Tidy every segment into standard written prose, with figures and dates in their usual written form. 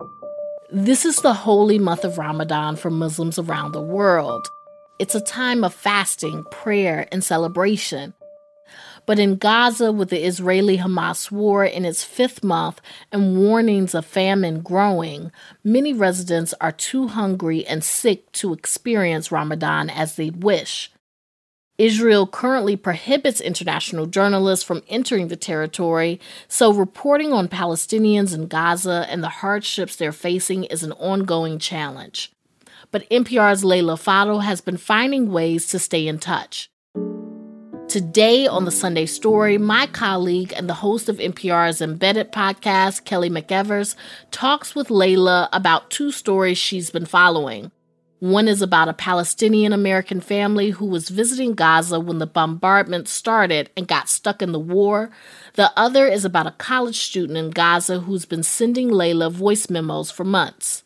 This is the holy month of Ramadan for Muslims around the world. It's a time of fasting, prayer, and celebration. But in Gaza, with the Israeli-Hamas war in its 5th month and warnings of famine growing, many residents are too hungry and sick to experience Ramadan as they'd wish. Israel currently prohibits international journalists from entering the territory, so reporting on Palestinians in Gaza and the hardships they're facing is an ongoing challenge. But NPR's Leila Fadel has been finding ways to stay in touch. Today on The Sunday Story, my colleague and the host of NPR's Embedded podcast, Kelly McEvers, talks with Leila about 2 stories she's been following. One is about a Palestinian-American family who was visiting Gaza when the bombardment started and got stuck in the war. The other is about a college student in Gaza who's been sending Leila voice memos for months.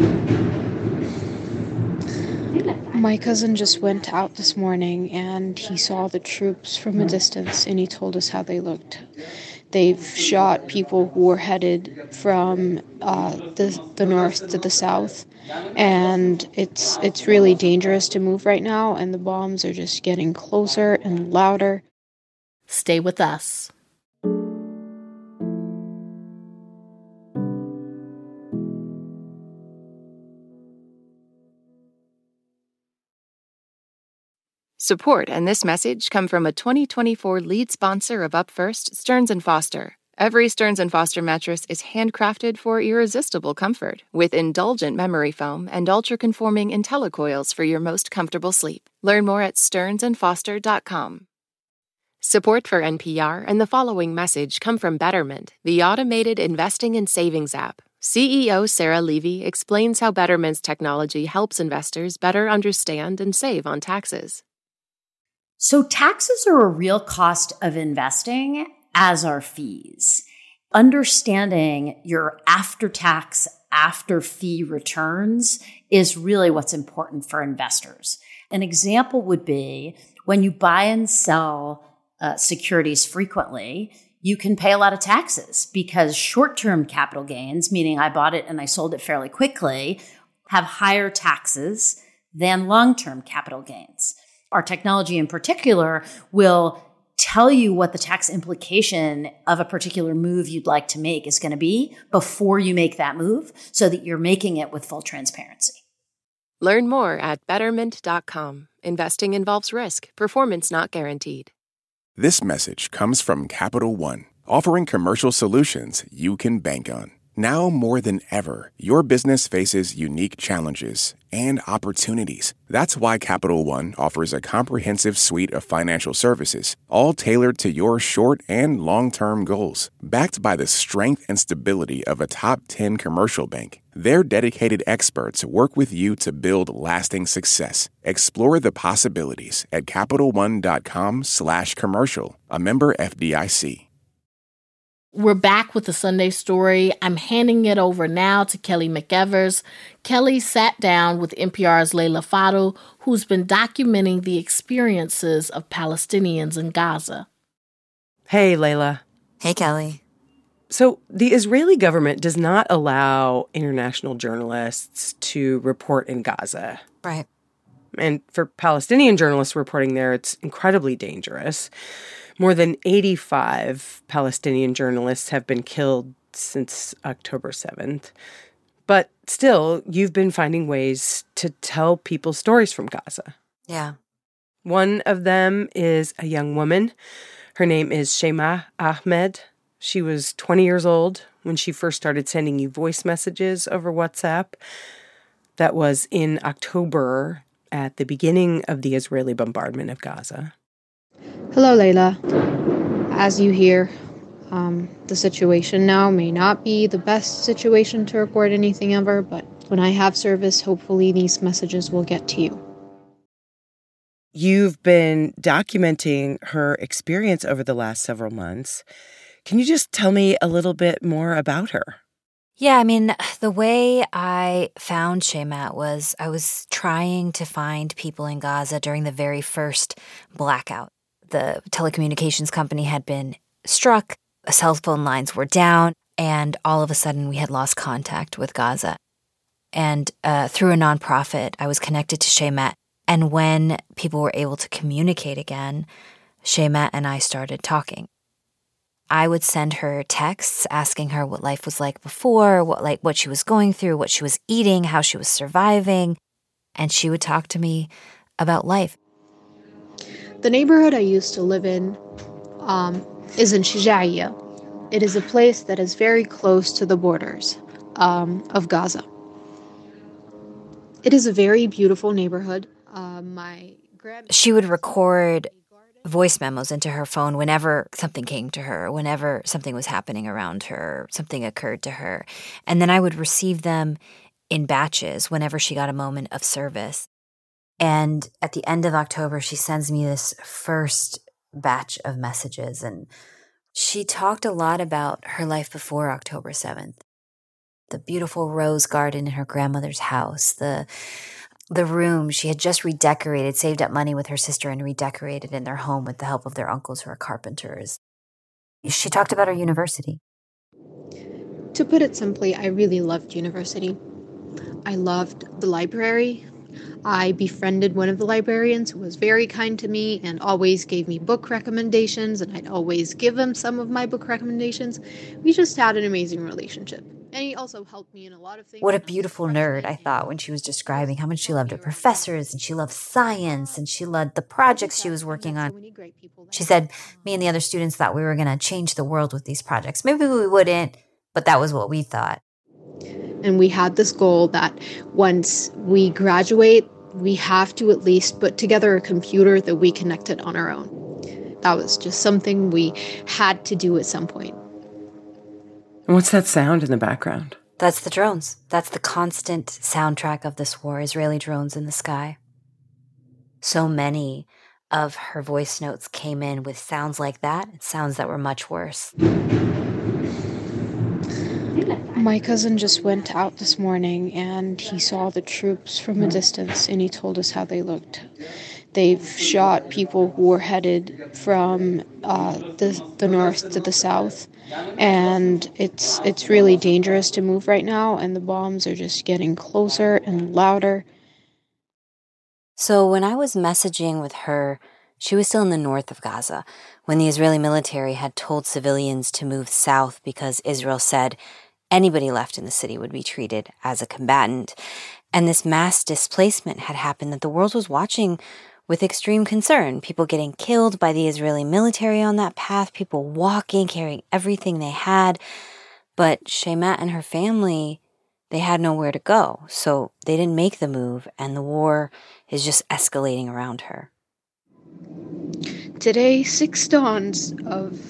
My cousin just went out this morning and he saw the troops from a distance and he told us how they looked. They've shot people who were headed from the north to the south, and it's really dangerous to move right now, and the bombs are just getting closer and louder. Stay with us. Support and this message come from a 2024 lead sponsor of Up First, Stearns & Foster. Every Stearns & Foster mattress is handcrafted for irresistible comfort with indulgent memory foam and ultra-conforming IntelliCoils for your most comfortable sleep. Learn more at stearnsandfoster.com. Support for NPR and the following message come from Betterment, the automated investing and savings app. CEO Sarah Levy explains how Betterment's technology helps investors better understand and save on taxes. So taxes are a real cost of investing, as are fees. Understanding your after-tax, after-fee returns is really what's important for investors. An example would be when you buy and sell securities frequently, you can pay a lot of taxes because short-term capital gains, meaning I bought it and I sold it fairly quickly, have higher taxes than long-term capital gains. Our technology in particular will tell you what the tax implication of a particular move you'd like to make is going to be before you make that move so that you're making it with full transparency. Learn more at Betterment.com. Investing involves risk. Performance not guaranteed. This message comes from Capital One, offering commercial solutions you can bank on. Now more than ever, your business faces unique challenges and opportunities. That's why Capital One offers a comprehensive suite of financial services, all tailored to your short and long-term goals. Backed by the strength and stability of a top 10 commercial bank, their dedicated experts work with you to build lasting success. Explore the possibilities at CapitalOne.com/commercial, a member FDIC. We're back with The Sunday Story. I'm handing it over now to Kelly McEvers. Kelly sat down with NPR's Leila Fadel, who's been documenting the experiences of Palestinians in Gaza. Hey, Leila. Hey, Kelly. So the Israeli government does not allow international journalists to report in Gaza. Right. And for Palestinian journalists reporting there, it's incredibly dangerous. More than 85 Palestinian journalists have been killed since October 7th. But still, you've been finding ways to tell people stories from Gaza. Yeah. One of them is a young woman. Her name is Shema Ahmed. She was 20 years old when she first started sending you voice messages over WhatsApp. That was in October at the beginning of the Israeli bombardment of Gaza. Hello, Leila. As you hear, the situation now may not be the best situation to record anything ever, but when I have service, hopefully these messages will get to you. You've been documenting her experience over the last several months. Can you just tell me a little bit more about her? Yeah, I mean, the way I found Shema was I was trying to find people in Gaza during the very first blackout. The telecommunications company had been struck, cell phone lines were down, And all of a sudden, we had lost contact with Gaza. And through a nonprofit, I was connected to Shaymat. And when people were able to communicate again, Shaymat and I started talking. I would send her texts asking her what life was like before, what she was going through, what she was eating, how she was surviving. And she would talk to me about life. The neighborhood I used to live in is in Shijaiya. It is a place that is very close to the borders of Gaza. It is a very beautiful neighborhood. She would record voice memos into her phone whenever something came to her, whenever something was happening around her, something occurred to her. And then I would receive them in batches whenever she got a moment of service. And at the end of October, she sends me this first batch of messages. And she talked a lot about her life before October 7th. The beautiful rose garden in her grandmother's house, the room she had just redecorated, saved up money with her sister and redecorated in their home with the help of their uncles who are carpenters. She talked about her university. To put it simply, I really loved university. I loved the library. I befriended one of the librarians who was very kind to me and always gave me book recommendations, and I'd always give him some of my book recommendations. We just had an amazing relationship. And he also helped me in a lot of things. What a beautiful nerd, I thought, when she was describing how much she loved her professors, and she loved science, and she loved the projects she was working on. She said, me and the other students thought we were going to change the world with these projects. Maybe we wouldn't, but that was what we thought. And we had this goal that once we graduate, we have to at least put together a computer that we connected on our own. That was just something we had to do at some point. And what's that sound in the background? That's the drones. That's the constant soundtrack of this war, Israeli drones in the sky. So many of her voice notes came in with sounds like that, sounds that were much worse. My cousin just went out this morning and he saw the troops from a distance and he told us how they looked. They've shot people who were headed from the north to the south, and it's really dangerous to move right now, and the bombs are just getting closer and louder. So when I was messaging with her, she was still in the north of Gaza, when the Israeli military had told civilians to move south because Israel said anybody left in the city would be treated as a combatant. And this mass displacement had happened that the world was watching with extreme concern. People getting killed by the Israeli military on that path, people walking, carrying everything they had. But Shaymat and her family, they had nowhere to go, so they didn't make the move, and the war is just escalating around her. Today, 6 tons of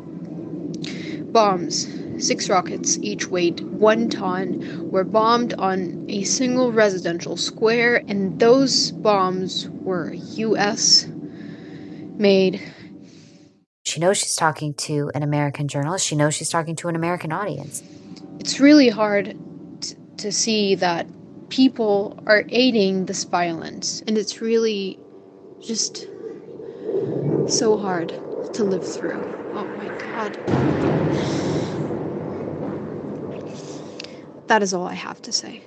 bombs, 6 rockets, each weighed 1 ton, were bombed on a single residential square, and those bombs were U.S. made. She knows she's talking to an American journalist. She knows she's talking to an American audience. It's really hard to see that people are aiding this violence, and it's really just so hard to live through. Oh my God. That is all I have to say.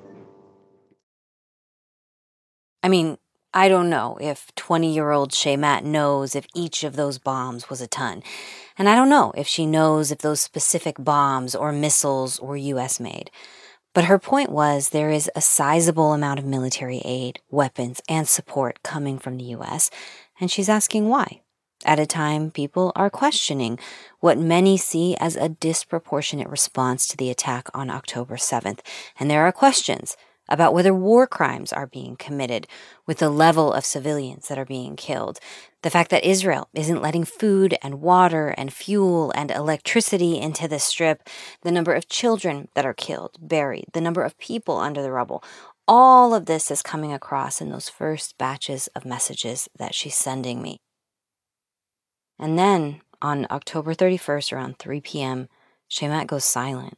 I mean, I don't know if 20-year-old Shaymat knows if each of those bombs was a ton. And I don't know if she knows if those specific bombs or missiles were U.S. made. But her point was there is a sizable amount of military aid, weapons, and support coming from the U.S., and she's asking why. At a time, people are questioning what many see as a disproportionate response to the attack on October 7th. And there are questions about whether war crimes are being committed with the level of civilians that are being killed. The fact that Israel isn't letting food and water and fuel and electricity into the strip, the number of children that are killed, buried, the number of people under the rubble. All of this is coming across in those first batches of messages that she's sending me. And then, on October 31st, around 3 p.m., Shaymat goes silent.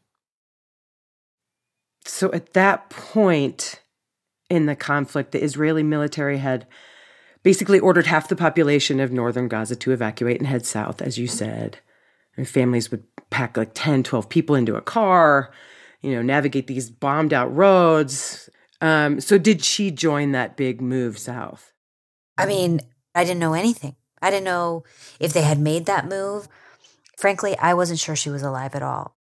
So at that point in the conflict, the Israeli military had basically ordered half the population of northern Gaza to evacuate and head south, as you said. And families would pack like 10, 12 people into a car, navigate these bombed out roads. So did she join that big move south? I mean, I didn't know anything. I didn't know if they had made that move. Frankly, I wasn't sure she was alive at all.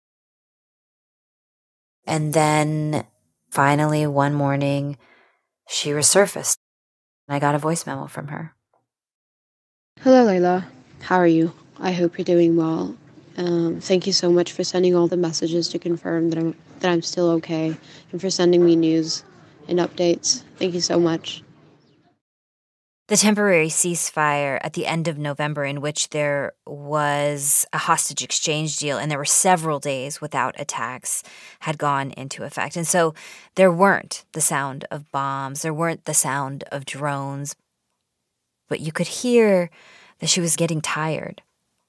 And then finally one morning, she resurfaced. I got a voice memo from her. Hello, Layla. How are you? I hope you're doing well. Thank you so much for sending all the messages to confirm that I'm still okay, and for sending me news and updates. Thank you so much. The temporary ceasefire at the end of November, in which there was a hostage exchange deal and there were several days without attacks, had gone into effect. And so there weren't the sound of bombs, there weren't the sound of drones, but you could hear that she was getting tired.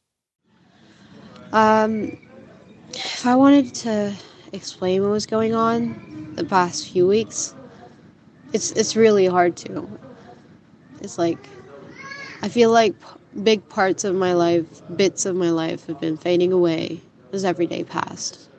If I wanted to explain what was going on the past few weeks, it's really hard to. It's like, I feel like big parts of my life, bits of my life have been fading away as every day passed.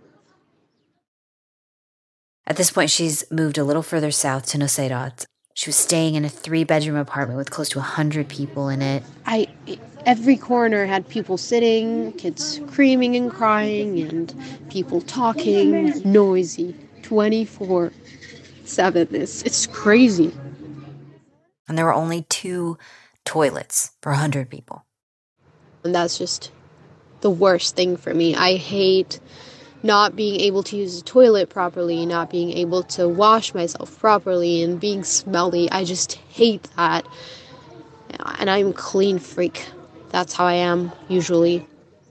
At this point, she's moved a little further south to Noseyrat. She was staying in a 3-bedroom apartment with close to 100 people in it. Every corner had people sitting, kids screaming and crying, and people talking, noisy, 24/7. It's crazy. And there were only 2 toilets for 100 people. And that's just the worst thing for me. I hate not being able to use the toilet properly, not being able to wash myself properly, and being smelly. I just hate that. And I'm a clean freak. That's how I am, usually.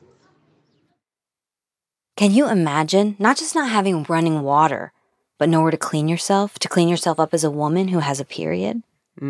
Can you imagine not just not having running water, but nowhere to clean yourself up as a woman who has a period?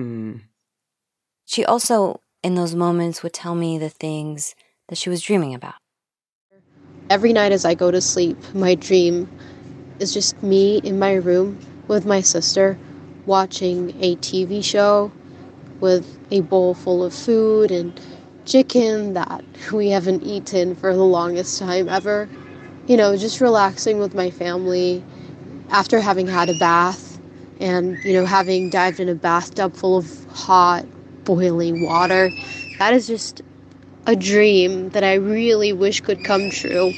She also, in those moments, would tell me the things that she was dreaming about. Every night as I go to sleep, my dream is just me in my room with my sister watching a TV show with a bowl full of food and chicken that we haven't eaten for the longest time ever. Just relaxing with my family after having had a bath and, having dived in a bathtub full of hot, boiling water. That is just a dream that I really wish could come true.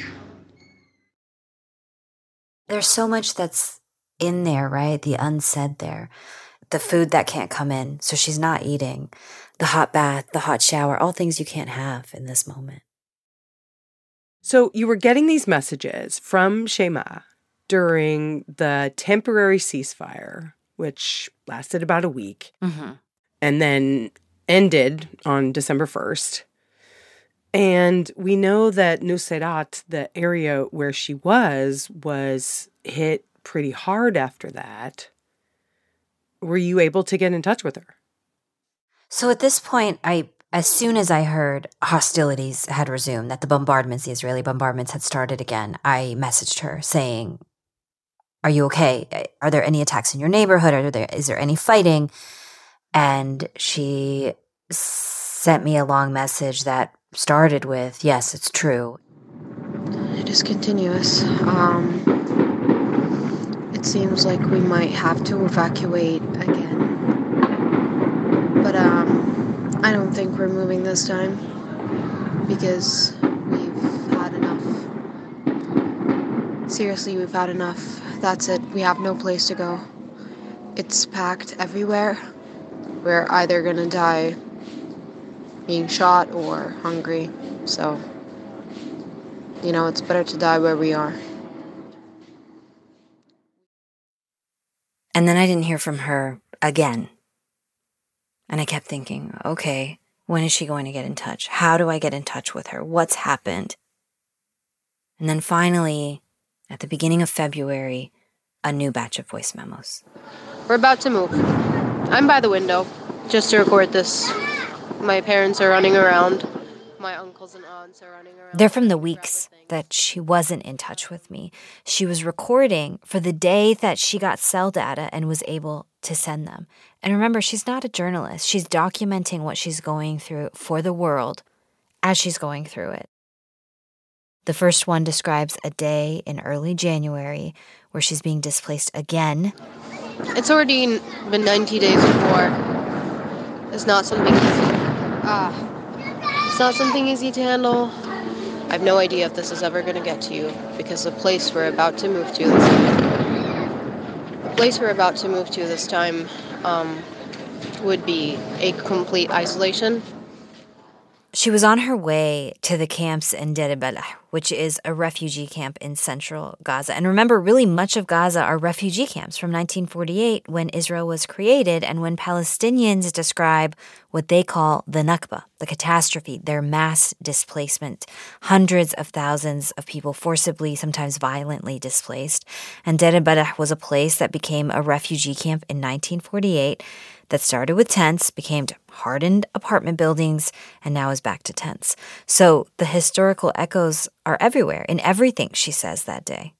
There's so much that's in there, right? The unsaid there. The food that can't come in, so she's not eating. The hot bath, the hot shower, all things you can't have in this moment. So you were getting these messages from Shema during the temporary ceasefire, which lasted about a week, and then ended on December 1st. And we know that Noseyrat, the area where she was hit pretty hard after that. Were you able to get in touch with her? So at this point, as soon as I heard hostilities had resumed, that the Israeli bombardments had started again, I messaged her saying, "Are you okay? Are there any attacks in your neighborhood? Is there any fighting?" And she sent me a long message that started with, "Yes, it's true." It is continuous. It seems like we might have to evacuate again. But I don't think we're moving this time because we've had enough. Seriously, we've had enough. That's it. We have no place to go. It's packed everywhere. We're either gonna die being shot or hungry. So, it's better to die where we are. And then I didn't hear from her again. And I kept thinking, okay, when is she going to get in touch? How do I get in touch with her? What's happened? And then finally, at the beginning of February, a new batch of voice memos. We're about to move. I'm by the window just to record this. My parents are running around. My uncles and aunts are running around. They're from the weeks that she wasn't in touch with me. She was recording for the day that she got cell data and was able to send them. And remember, she's not a journalist. She's documenting what she's going through for the world as she's going through it. The first one describes a day in early January where she's being displaced again. It's already been 90 days of war. It's not something easy. It's not something easy to handle. I have no idea if this is ever going to get to you, because the place we're about to move to this time would be a complete isolation. She was on her way to the camps in Deir el-Balah, which is a refugee camp in central Gaza. And remember, really much of Gaza are refugee camps from 1948 when Israel was created and when Palestinians describe what they call the Nakba, the catastrophe, their mass displacement. Hundreds of thousands of people forcibly, sometimes violently displaced. And Deir el-Balah was a place that became a refugee camp in 1948 that started with tents, became hardened apartment buildings, and now is back to tents. So the historical echoes are everywhere, in everything she says that day.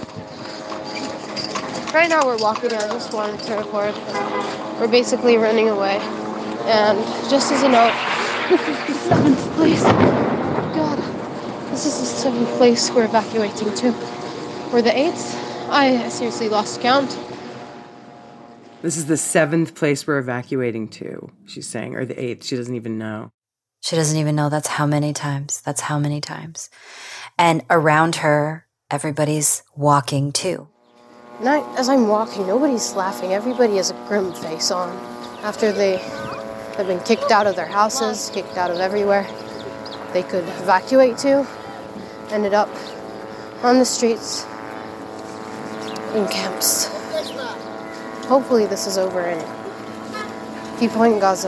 Right now we're walking. I just wanted to record. We're basically running away. And just as a note, this is the 7th place. God, this is the 7th place we're evacuating to. We're the 8th. I seriously lost count. This is the 7th place we're evacuating to, she's saying, or the 8th. She doesn't even know. She doesn't even know that's how many times. That's how many times. And around her, everybody's walking too. And as I'm walking, nobody's laughing. Everybody has a grim face on. After they have been kicked out of their houses, kicked out of everywhere they could evacuate to, ended up on the streets in camps. Hopefully this is over and people in Gaza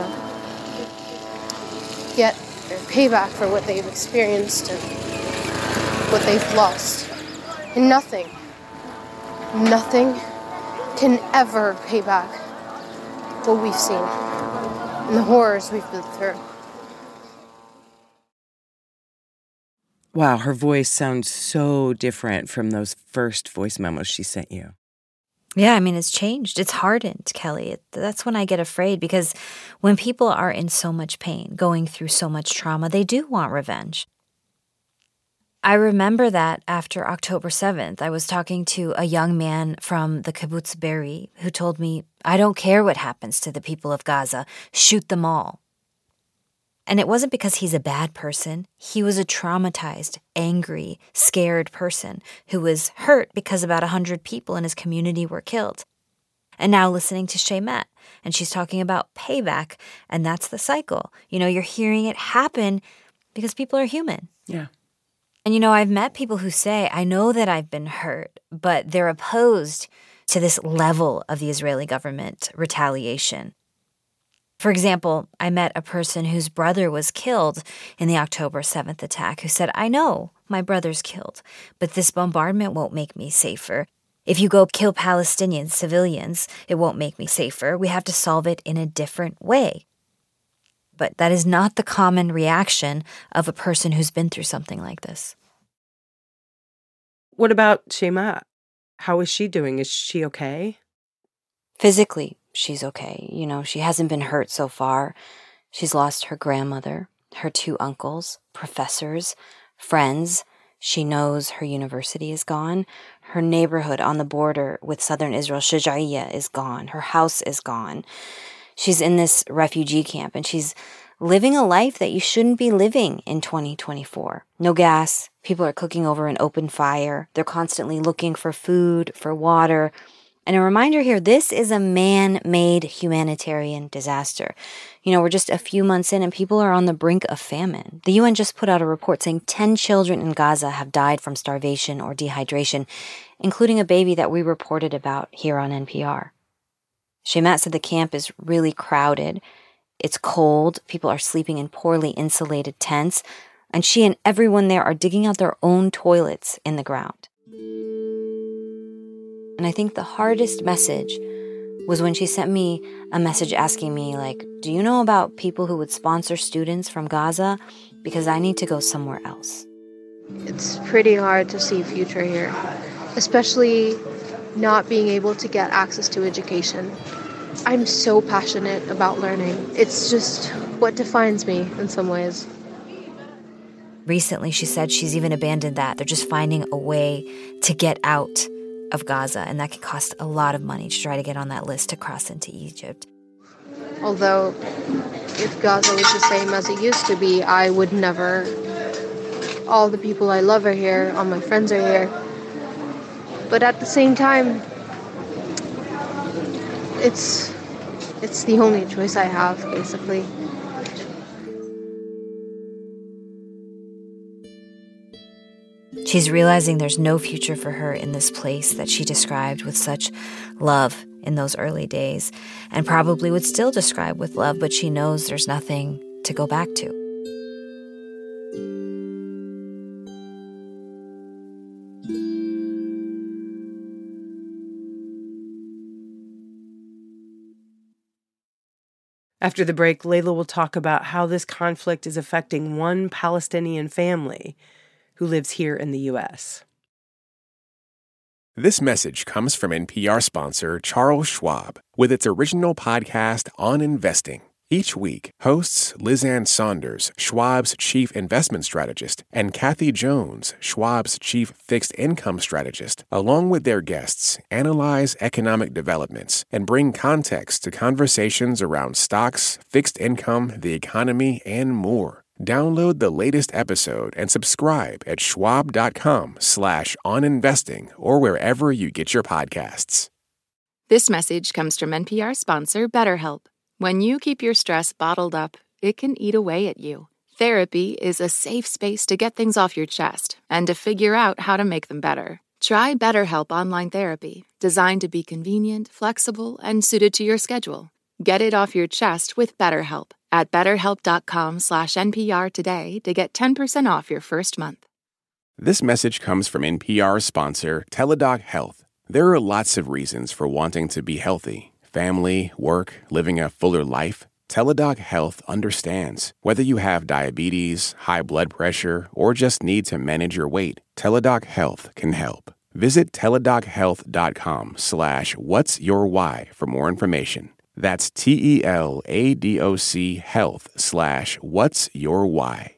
get their payback for what they've experienced and what they've lost. And nothing can ever pay back what we've seen and the horrors we've been through. Wow, her voice sounds so different from those first voice memos she sent you. Yeah, I mean, it's changed. It's hardened, Kelly. That's when I get afraid, because when people are in so much pain, going through so much trauma, they do want revenge. I remember that after October 7th, I was talking to a young man from the kibbutz Be'eri who told me, I don't care what happens to the people of Gaza, shoot them all. And it wasn't because he's a bad person. He was a traumatized, angry, scared person who was hurt because about 100 people in his community were killed. And now listening to Shaymat, and she's talking about payback, and that's the cycle. You know, you're hearing it happen because people are human. Yeah. And, you know, I've met people who say, I know that I've been hurt, but they're opposed to this level of the Israeli government retaliation. For example, I met a person whose brother was killed in the October 7th attack who said, I know my brother's killed, but this bombardment won't make me safer. If you go kill Palestinians, civilians, it won't make me safer. We have to solve it in a different way. But that is not the common reaction of a person who's been through something like this. What about Shaymat? How is she doing? Is she okay? Physically, she's okay. You know, she hasn't been hurt so far. She's lost her grandmother, her 2 uncles, professors, friends. She knows her university is gone. Her neighborhood on the border with southern Israel, Shajaiya, is gone. Her house is gone. She's in this refugee camp, and she's living a life that you shouldn't be living in 2024. No gas. People are cooking over an open fire. They're constantly looking for food, for water. And a reminder here, this is a man-made humanitarian disaster. You know, we're just a few months in and people are on the brink of famine. The UN just put out a report saying 10 children in Gaza have died from starvation or dehydration, including a baby that we reported about here on NPR. Shaymat said the camp is really crowded. It's cold. People are sleeping in poorly insulated tents. And she and everyone there are digging out their own toilets in the ground. And I think the hardest message was when she sent me a message asking me, like, do you know about people who would sponsor students from Gaza? Because I need to go somewhere else. It's pretty hard to see future here, especially not being able to get access to education. I'm so passionate about learning. It's just what defines me in some ways. Recently, she said she's even abandoned that. They're just finding a way to get out of Gaza, and that can cost a lot of money to try to get on that list to cross into Egypt. Although, if Gaza was the same as it used to be, I would never. All the people I love are here, all my friends are here. But at the same time, it's the only choice I have, basically. She's realizing there's no future for her in this place that she described with such love in those early days, and probably would still describe with love, but she knows there's nothing to go back to. After the break, Layla will talk about how this conflict is affecting one Palestinian family who lives here in the U.S. This message comes from NPR sponsor Charles Schwab with its original podcast on investing. Each week, hosts Lizanne Saunders, Schwab's chief investment strategist, and Kathy Jones, Schwab's chief fixed income strategist, along with their guests, analyze economic developments and bring context to conversations around stocks, fixed income, the economy, and more. Download the latest episode and subscribe at schwab.com/oninvesting or wherever you get your podcasts. This message comes from NPR sponsor BetterHelp. When you keep your stress bottled up, it can eat away at you. Therapy is a safe space to get things off your chest and to figure out how to make them better. Try BetterHelp Online Therapy, designed to be convenient, flexible, and suited to your schedule. Get it off your chest with BetterHelp at betterhelp.com/NPR today to get 10% off your first month. This message comes from NPR sponsor Teladoc Health. There are lots of reasons for wanting to be healthy. Family, work, living a fuller life. Teladoc Health understands. Whether you have diabetes, high blood pressure, or just need to manage your weight, Teladoc Health can help. Visit teladochealth.com/whatsyourwhy for more information. That's TELADOC health/whatsyourwhy.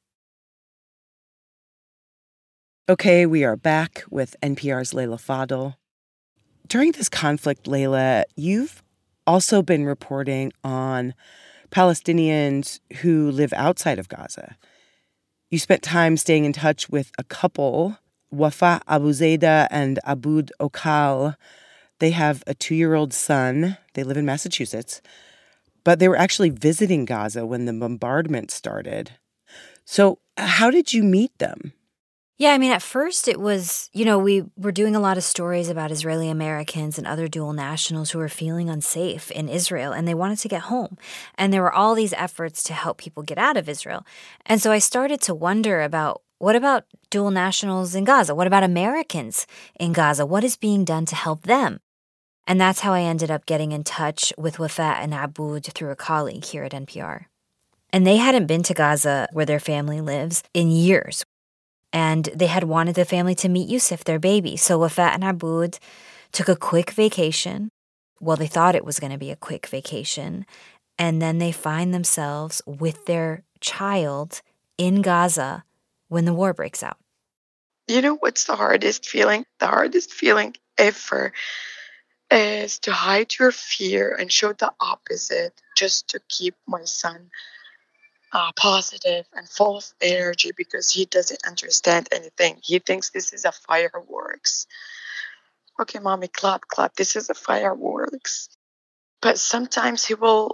Okay, we are back with NPR's Layla Fadel. During this conflict, Layla, you've also been reporting on Palestinians who live outside of Gaza. You spent time staying in touch with a couple, Wafa Abuzaida and Aboud Okal. They have a 2-year-old son. They live in Massachusetts. But they were actually visiting Gaza when the bombardment started. So how did you meet them? Yeah, I mean, at first it was, we were doing a lot of stories about Israeli Americans and other dual nationals who were feeling unsafe in Israel, and they wanted to get home. And there were all these efforts to help people get out of Israel. And so I started to wonder about, what about dual nationals in Gaza? What about Americans in Gaza? What is being done to help them? And that's how I ended up getting in touch with Wafa and Aboud through a colleague here at NPR. And they hadn't been to Gaza, where their family lives, in years. And they had wanted the family to meet Yusuf, their baby. So Wafa and Aboud took a quick vacation. Well, they thought it was going to be a quick vacation. And then they find themselves with their child in Gaza when the war breaks out. You know what's the hardest feeling? The hardest feeling ever is to hide your fear and show the opposite, just to keep my son positive and full of energy, because he doesn't understand anything. He thinks this is a fireworks. Okay, mommy, clap. This is a fireworks. But sometimes he will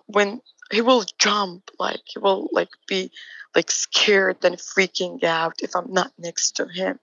jump, he will be scared and freaking out if I'm not next to him.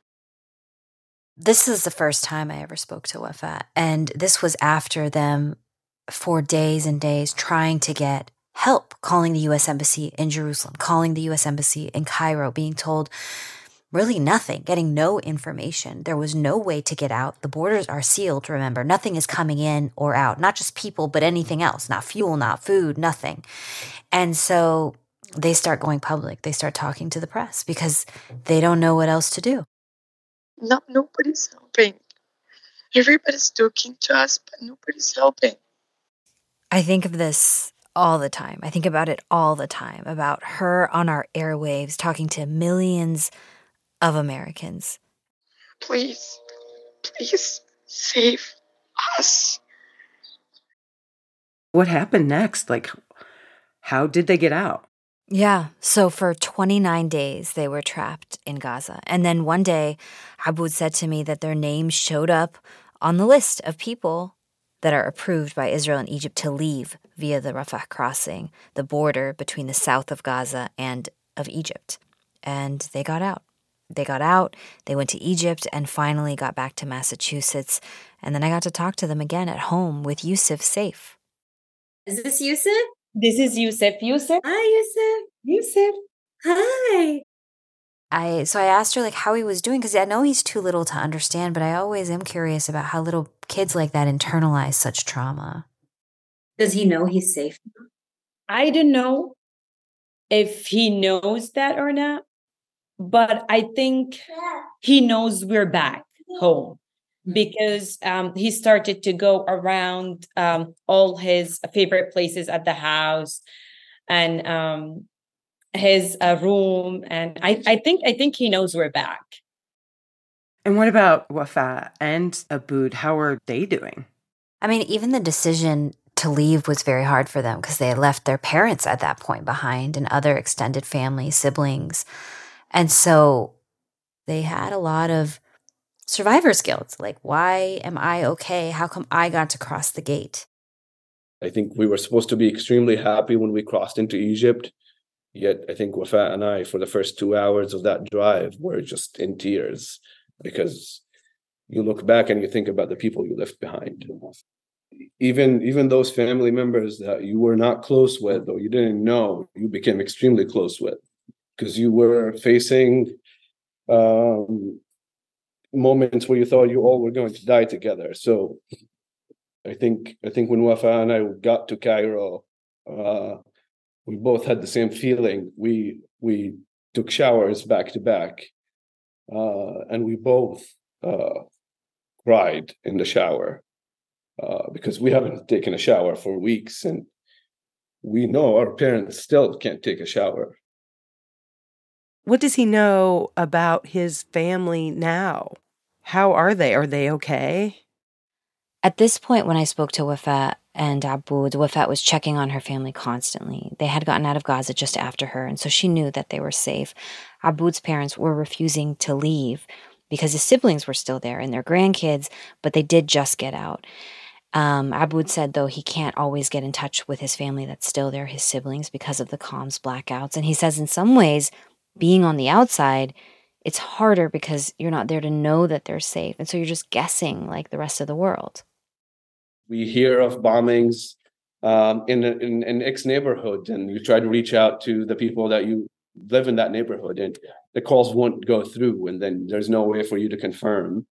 This is the first time I ever spoke to Wafa, and this was after them for days and days trying to get help, calling the U.S. Embassy in Jerusalem, calling the U.S. Embassy in Cairo, being told really nothing, getting no information. There was no way to get out. The borders are sealed, remember. Nothing is coming in or out, not just people, but anything else, not fuel, not food, nothing. And so they start going public. They start talking to the press because they don't know what else to do. Nobody's helping. Everybody's talking to us, but nobody's helping. I think of this all the time. I think about it all the time, about her on our airwaves talking to millions of Americans. Please, please save us. What happened next? Like, how did they get out? Yeah, so for 29 days, they were trapped in Gaza. And then one day, Aboud said to me that their names showed up on the list of people that are approved by Israel and Egypt to leave via the Rafah crossing, the border between the south of Gaza and of Egypt. And they got out. They went to Egypt and finally got back to Massachusetts. And then I got to talk to them again at home with Yusuf Saif. Is this Yusuf? This is Yusuf. Yusuf. Hi, Yusuf. Yusuf. Hi. So I asked her like how he was doing, because I know he's too little to understand, but I always am curious about how little kids like that internalize such trauma. Does he know he's safe? I don't know if he knows that or not, but I think he knows we're back home, because he started to go around all his favorite places at the house and his room, and I think he knows we're back. And what about Wafa and Aboud? How are they doing? I mean, even the decision to leave was very hard for them because they had left their parents at that point behind and other extended family, siblings. And so they had a lot of survivor's guilt. Like, why am I okay? How come I got to cross the gate? I think we were supposed to be extremely happy when we crossed into Egypt. Yet I think Wafa and I, for the first 2 hours of that drive, were just in tears, because you look back and you think about the people you left behind. Even those family members that you were not close with or you didn't know, you became extremely close with, because you were facing moments where you thought you all were going to die together. So I think when Wafa and I got to Cairo, we both had the same feeling. We took showers back to back, and we both cried in the shower because we haven't taken a shower for weeks, and we know our parents still can't take a shower. What does he know about his family now? How are they? Are they okay? At this point, when I spoke to Wafa and Aboud, Wafa was checking on her family constantly. They had gotten out of Gaza just after her, and so she knew that they were safe. Aboud's parents were refusing to leave because his siblings were still there and their grandkids, but they did just get out. Aboud said, though, he can't always get in touch with his family that's still there, his siblings, because of the comms blackouts. And he says in some ways, being on the outside, it's harder because you're not there to know that they're safe. And so you're just guessing like the rest of the world. We hear of bombings in an X neighborhood, and you try to reach out to the people that you live in that neighborhood, and the calls won't go through, and then there's no way for you to confirm.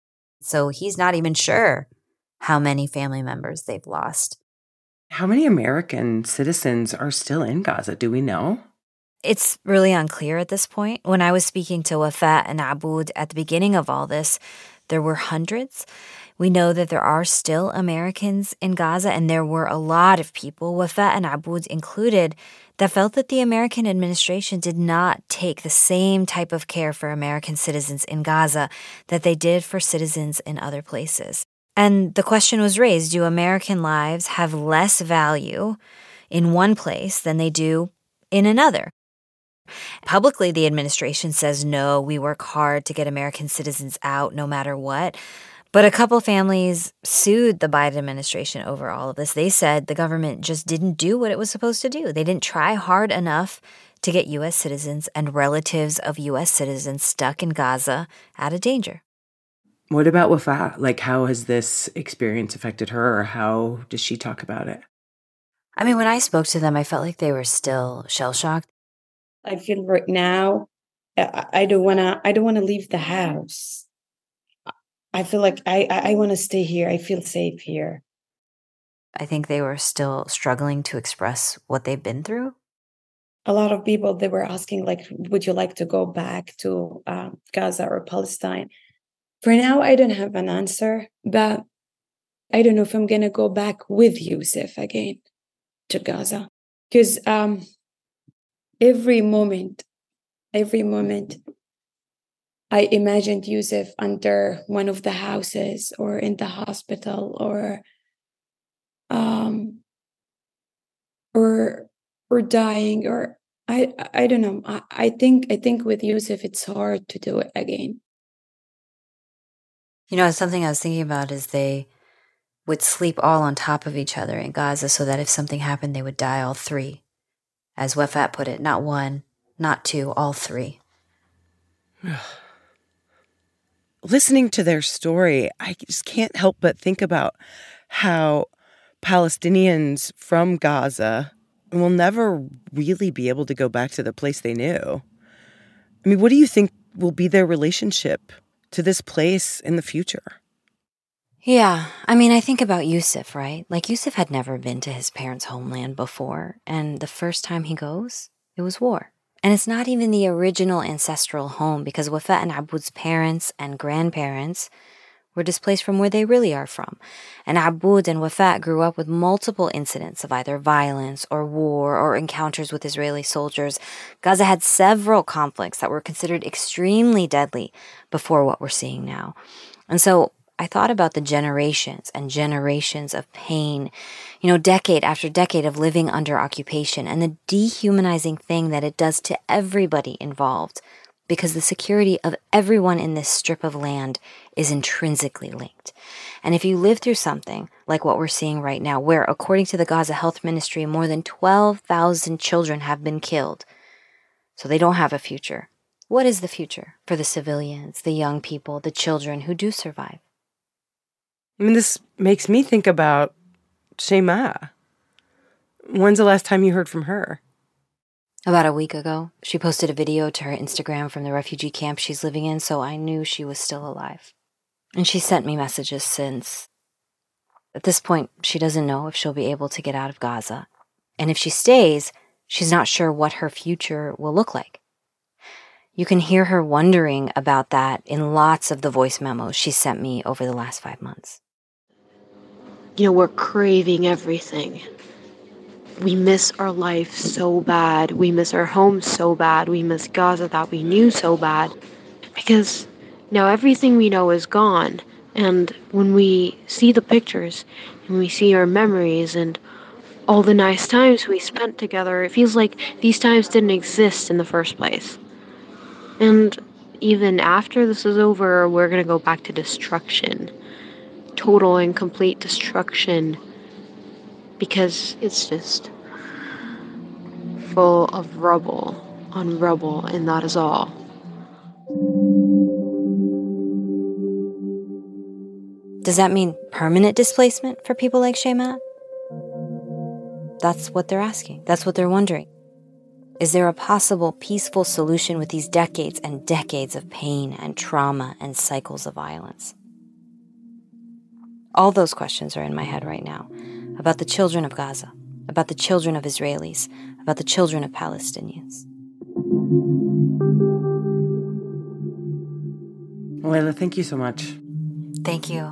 So he's not even sure how many family members they've lost. How many American citizens are still in Gaza? Do we know? It's really unclear at this point. When I was speaking to Wafa and Aboud at the beginning of all this, there were hundreds. We know that there are still Americans in Gaza, and there were a lot of people, Wafa and Aboud included, that felt that the American administration did not take the same type of care for American citizens in Gaza that they did for citizens in other places. And the question was raised, do American lives have less value in one place than they do in another? Publicly, the administration says, no, we work hard to get American citizens out no matter what. But a couple families sued the Biden administration over all of this. They said the government just didn't do what it was supposed to do. They didn't try hard enough to get U.S. citizens and relatives of U.S. citizens stuck in Gaza out of danger. What about Wafa? Like, how has this experience affected her, or how does she talk about it? I mean, when I spoke to them, I felt like they were still shell-shocked. I feel right now, I don't wanna leave the house. I feel like I want to stay here. I feel safe here. I think they were still struggling to express what they've been through. A lot of people, they were asking, like, would you like to go back to Gaza or Palestine? For now, I don't have an answer, but I don't know if I'm going to go back with Yusuf again. to Gaza. Because every moment, I imagined Yusuf under one of the houses or in the hospital or dying, or I don't know. I think with Yusuf it's hard to do it again. You know, something I was thinking about is they would sleep all on top of each other in Gaza so that if something happened, they would die all three. As Wafat put it, not one, not two, all three. Listening to their story, I just can't help but think about how Palestinians from Gaza will never really be able to go back to the place they knew. I mean, what do you think will be their relationship to this place in the future? Yeah, I mean, I think about Yusuf, right? Like, Yusuf had never been to his parents' homeland before, and the first time he goes, it was war. And it's not even the original ancestral home, because Wafat and Aboud's parents and grandparents were displaced from where they really are from. And Aboud and Wafat grew up with multiple incidents of either violence or war or encounters with Israeli soldiers. Gaza had several conflicts that were considered extremely deadly before what we're seeing now. And so I thought about the generations and generations of pain, decade after decade of living under occupation, and the dehumanizing thing that it does to everybody involved, because the security of everyone in this strip of land is intrinsically linked. And if you live through something like what we're seeing right now, where, according to the Gaza Health Ministry, more than 12,000 children have been killed, so they don't have a future, what is the future for the civilians, the young people, the children who do survive? I mean, this makes me think about Shema. When's the last time you heard from her? About a week ago. She posted a video to her Instagram from the refugee camp she's living in, so I knew she was still alive. And she sent me messages since. At this point, she doesn't know if she'll be able to get out of Gaza. And if she stays, she's not sure what her future will look like. You can hear her wondering about that in lots of the voice memos she sent me over the last 5 months. We're craving everything. We miss our life so bad. We miss our home so bad. We miss Gaza that we knew so bad. Because now everything we know is gone. And when we see the pictures and we see our memories and all the nice times we spent together, it feels like these times didn't exist in the first place. And even after this is over, we're going to go back to destruction. Total and complete destruction. Because it's just full of rubble on rubble, and that is all. Does that mean permanent displacement for people like Shema? That's what they're asking. That's what they're wondering. Is there a possible peaceful solution with these decades and decades of pain and trauma and cycles of violence? All those questions are in my head right now, about the children of Gaza, about the children of Israelis, about the children of Palestinians. Layla, thank you so much. Thank you.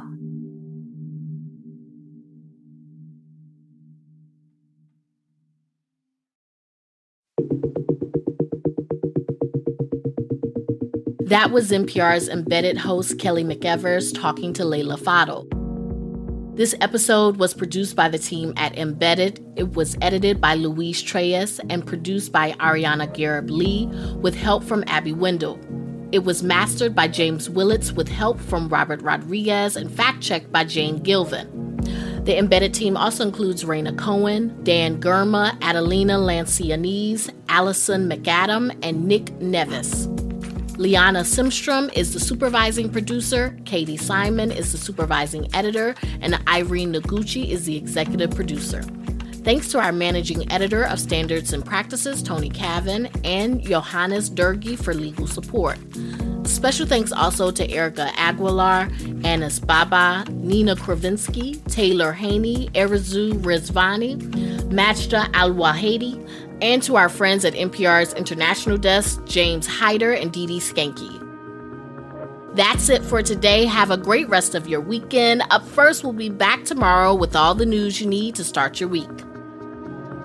That was NPR's Embedded host Kelly McEvers talking to Layla Fadel. This episode was produced by the team at Embedded. It was edited by Luis Treyes and produced by Ariana Garib-Lee with help from Abby Wendell. It was mastered by James Willits with help from Robert Rodriguez and fact-checked by Jane Gilvin. The Embedded team also includes Raina Cohen, Dan Gurma, Adelina Lancianese, Allison McAdam, and Nick Nevis. Liana Simstrom is the supervising producer, Katie Simon is the supervising editor, and Irene Noguchi is the executive producer. Thanks to our managing editor of Standards and Practices, Tony Cavan, and Johannes Durgi for legal support. Special thanks also to Erica Aguilar, Anis Baba, Nina Kravinsky, Taylor Haney, Erizu Rizvani, Majda Al-Wahedi, and to our friends at NPR's International Desk, James Hyder and Dee Dee Skanky. That's it for today. Have a great rest of your weekend. Up first, we'll be back tomorrow with all the news you need to start your week.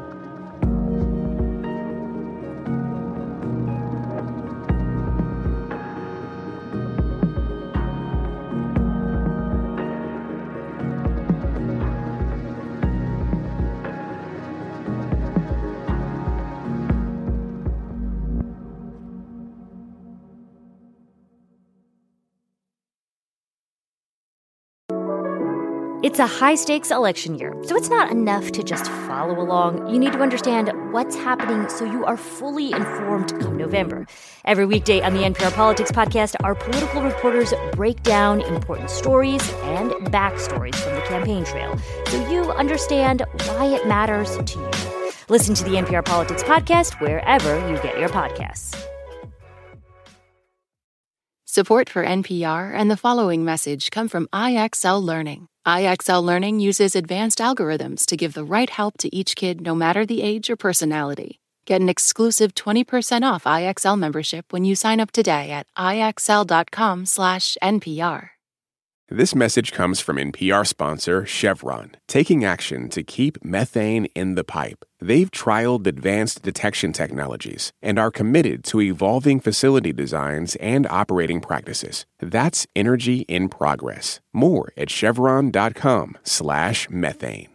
It's a high-stakes election year, so it's not enough to just follow along. You need to understand what's happening so you are fully informed come November. Every weekday on the NPR Politics Podcast, our political reporters break down important stories and backstories from the campaign trail so you understand why it matters to you. Listen to the NPR Politics Podcast wherever you get your podcasts. Support for NPR and the following message come from IXL Learning. IXL Learning uses advanced algorithms to give the right help to each kid no matter the age or personality. Get an exclusive 20% off IXL membership when you sign up today at IXL.com/NPR. This message comes from NPR sponsor Chevron, taking action to keep methane in the pipe. They've trialed advanced detection technologies and are committed to evolving facility designs and operating practices. That's energy in progress. More at chevron.com/methane.